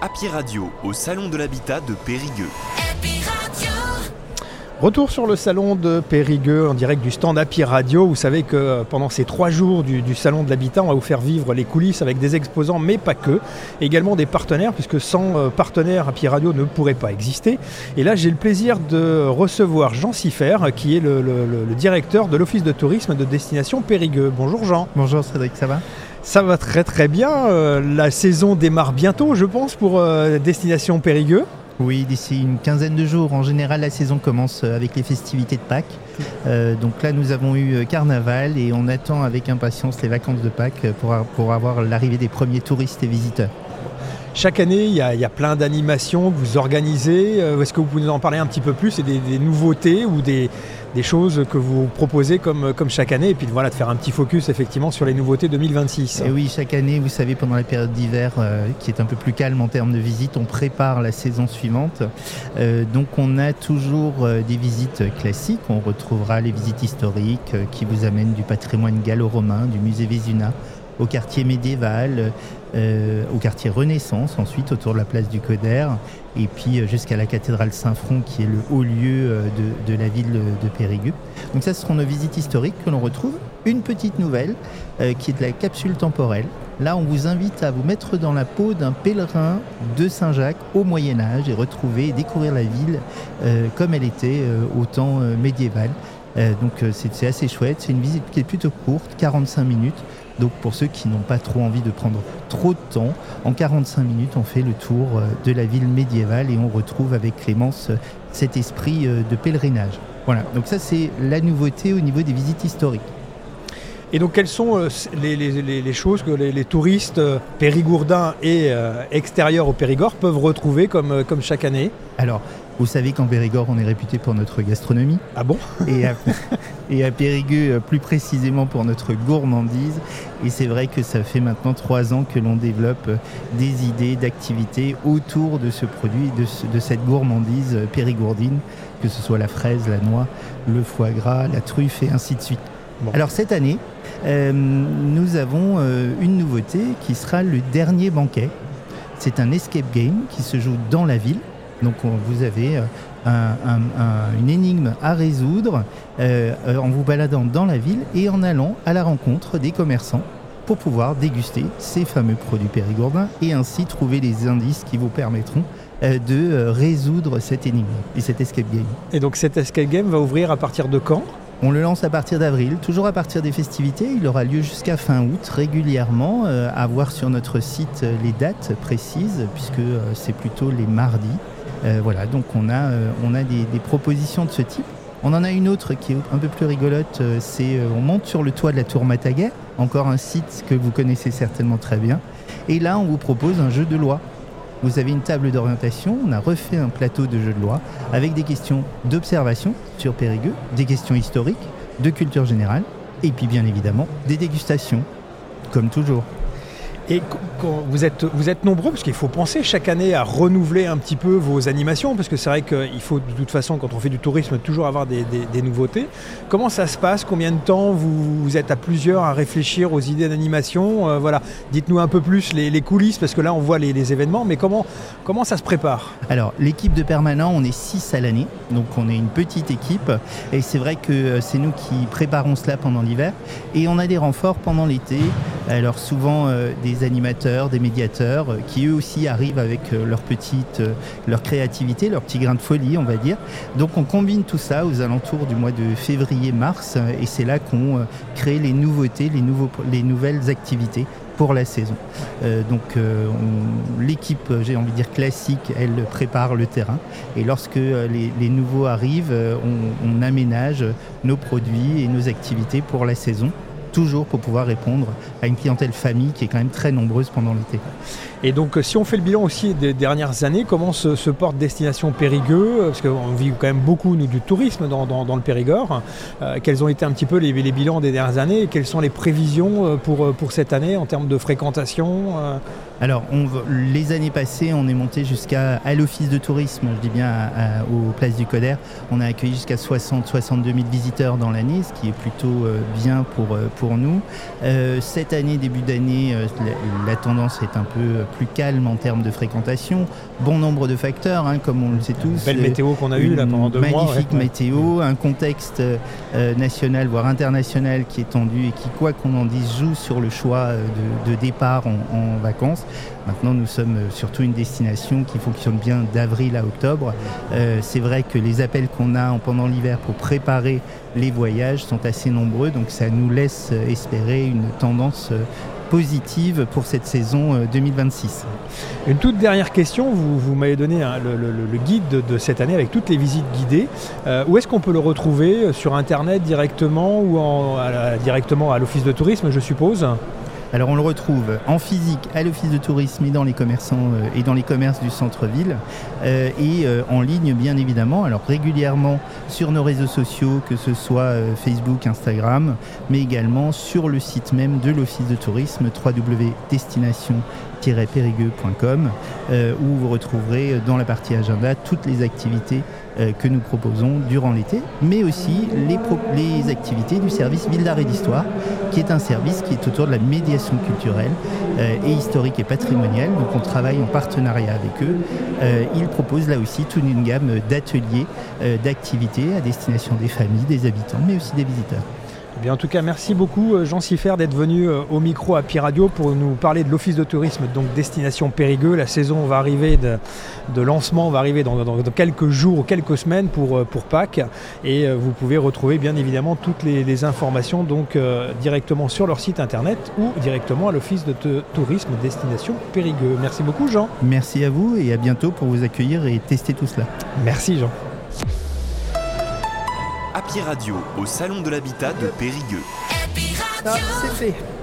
Happy Radio au Salon de l'Habitat de Périgueux. Retour sur le salon de Périgueux en direct du stand Happy Radio. Vous savez que pendant ces 3 jours du salon de l'habitat, on va vous faire vivre les coulisses avec des exposants, mais pas que. Également des partenaires, puisque sans partenaires, Happy Radio ne pourrait pas exister. Et là, j'ai le plaisir de recevoir Jean Siffer, qui est le directeur de l'Office de tourisme de destination Périgueux. Bonjour Jean. Bonjour Cédric, ça va ? Ça va très très bien. La saison démarre bientôt, je pense, pour destination Périgueux. Oui, d'ici une quinzaine de jours. En général, la saison commence avec les festivités de Pâques. Donc là, nous avons eu Carnaval et on attend avec impatience les vacances de Pâques pour avoir l'arrivée des premiers touristes et visiteurs. Chaque année, il y a plein d'animations que vous organisez. Est-ce que vous pouvez nous en parler un petit peu plus et des nouveautés ou des choses que vous proposez comme chaque année, et puis voilà, de faire un petit focus effectivement sur les nouveautés 2026. Et oui, chaque année, vous savez, pendant la période d'hiver qui est un peu plus calme en termes de visites, on prépare la saison suivante. Donc on a toujours des visites classiques. On retrouvera les visites historiques qui vous amènent du patrimoine gallo-romain, du musée Vézuna, au quartier médiéval, au quartier Renaissance, ensuite autour de la place du Coder, et puis jusqu'à la cathédrale Saint-Front qui est le haut lieu de la ville de Périgueux. Donc ça, ce seront nos visites historiques que l'on retrouve. Une petite nouvelle qui est de la capsule temporelle. Là, on vous invite à vous mettre dans la peau d'un pèlerin de Saint-Jacques au Moyen-Âge et retrouver et découvrir la ville comme elle était au temps médiéval. Donc c'est assez chouette. C'est une visite qui est plutôt courte, 45 minutes. Donc pour ceux qui n'ont pas trop envie de prendre trop de temps, en 45 minutes, on fait le tour de la ville médiévale et on retrouve avec Clémence cet esprit de pèlerinage. Voilà, donc ça c'est la nouveauté au niveau des visites historiques. Et donc quelles sont les choses que les touristes périgourdins et extérieurs au Périgord peuvent retrouver comme chaque année ? Alors, vous savez qu'en Périgord, on est réputé pour notre gastronomie. Ah bon ? Et à Périgueux, plus précisément pour notre gourmandise. Et c'est vrai que ça fait maintenant 3 ans que l'on développe des idées d'activités autour de ce produit, de cette gourmandise périgourdine, que ce soit la fraise, la noix, le foie gras, la truffe et ainsi de suite. Bon. Alors cette année, nous avons une nouveauté qui sera le dernier banquet. C'est un escape game qui se joue dans la ville. Donc vous avez une énigme à résoudre en vous baladant dans la ville et en allant à la rencontre des commerçants pour pouvoir déguster ces fameux produits périgourdins et ainsi trouver les indices qui vous permettront de résoudre cette énigme et cet escape game. Et donc cet escape game va ouvrir à partir de quand ? On le lance à partir d'avril, toujours à partir des festivités. Il aura lieu jusqu'à fin août, régulièrement, à voir sur notre site les dates précises, puisque c'est plutôt les mardis. Voilà, donc on a des propositions de ce type. On en a une autre qui est un peu plus rigolote, on monte sur le toit de la Tour Mataguer, encore un site que vous connaissez certainement très bien. Et là, on vous propose un jeu de loi. Vous avez une table d'orientation, on a refait un plateau de jeux de loi avec des questions d'observation sur Périgueux, des questions historiques, de culture générale, et puis bien évidemment des dégustations, comme toujours. Et quand vous êtes nombreux, parce qu'il faut penser chaque année à renouveler un petit peu vos animations, parce que c'est vrai qu'il faut de toute façon, quand on fait du tourisme, toujours avoir des nouveautés. Comment ça se passe ? Combien de temps vous êtes à plusieurs à réfléchir aux idées d'animation ? Voilà, dites-nous un peu plus les coulisses, parce que là on voit les événements, mais comment ça se prépare ? Alors l'équipe de permanents, on est 6 à l'année, donc on est une petite équipe, et c'est vrai que c'est nous qui préparons cela pendant l'hiver, et on a des renforts pendant l'été, alors souvent des animateurs, des médiateurs qui eux aussi arrivent avec leur créativité, leur petit grain de folie on va dire. Donc on combine tout ça aux alentours du mois de février-mars et c'est là qu'on crée les nouveautés, les nouvelles activités pour la saison. L'équipe, j'ai envie de dire classique, elle prépare le terrain et lorsque les nouveaux arrivent, on aménage nos produits et nos activités pour la saison. Toujours pour pouvoir répondre à une clientèle famille qui est quand même très nombreuse pendant l'été. Et donc si on fait le bilan aussi des dernières années, comment se porte Destination Périgueux ? Parce qu'on vit quand même beaucoup nous, du tourisme dans le Périgord. Quels ont été un petit peu les bilans des dernières années et quelles sont les prévisions pour cette année en termes de fréquentation ? Alors, les années passées, on est monté jusqu'à l'office de tourisme, je dis bien aux places du Coder. On a accueilli jusqu'à 60-62 000 visiteurs dans l'année, ce qui est plutôt bien pour pour nous. Cette année, début d'année, la tendance est un peu plus calme en termes de fréquentation. Bon nombre de facteurs, comme on le sait tous. Belle météo qu'on a eue là pendant 2 mois. Magnifique météo, un contexte national, voire international qui est tendu et qui, quoi qu'on en dise, joue sur le choix de départ en vacances. Maintenant, nous sommes surtout une destination qui fonctionne bien d'avril à octobre. C'est vrai que les appels qu'on a pendant l'hiver pour préparer les voyages sont assez nombreux, donc ça nous laisse espérer une tendance positive pour cette saison 2026. Une toute dernière question, vous m'avez donné le guide de cette année avec toutes les visites guidées. Où est-ce qu'on peut le retrouver? Sur Internet directement ou directement à l'Office de tourisme, je suppose? Alors on le retrouve en physique à l'Office de tourisme et dans les commerçants et dans les commerces du centre-ville et en ligne bien évidemment. Alors régulièrement sur nos réseaux sociaux, que ce soit Facebook, Instagram, mais également sur le site même de l'Office de tourisme www.destination-périgueux.com où vous retrouverez dans la partie agenda toutes les activités que nous proposons durant l'été, mais aussi les activités du service Ville d'Art et d'Histoire, qui est un service qui est autour de la médiation culturelle et historique et patrimoniale. Donc on travaille en partenariat avec eux. Ils proposent là aussi toute une gamme d'ateliers, d'activités à destination des familles, des habitants, mais aussi des visiteurs. Eh bien, en tout cas, merci beaucoup Jean Siffert d'être venu au micro Happy Radio pour nous parler de l'Office de tourisme, donc destination Périgueux. La saison va arriver de lancement, va arriver dans quelques jours ou quelques semaines pour Pâques. Et vous pouvez retrouver bien évidemment toutes les informations donc, directement sur leur site internet ou directement à l'Office de tourisme destination Périgueux. Merci beaucoup Jean. Merci à vous et à bientôt pour vous accueillir et tester tout cela. Merci Jean. Happy Radio au Salon de l'Habitat de Périgueux. Ah, c'est fait.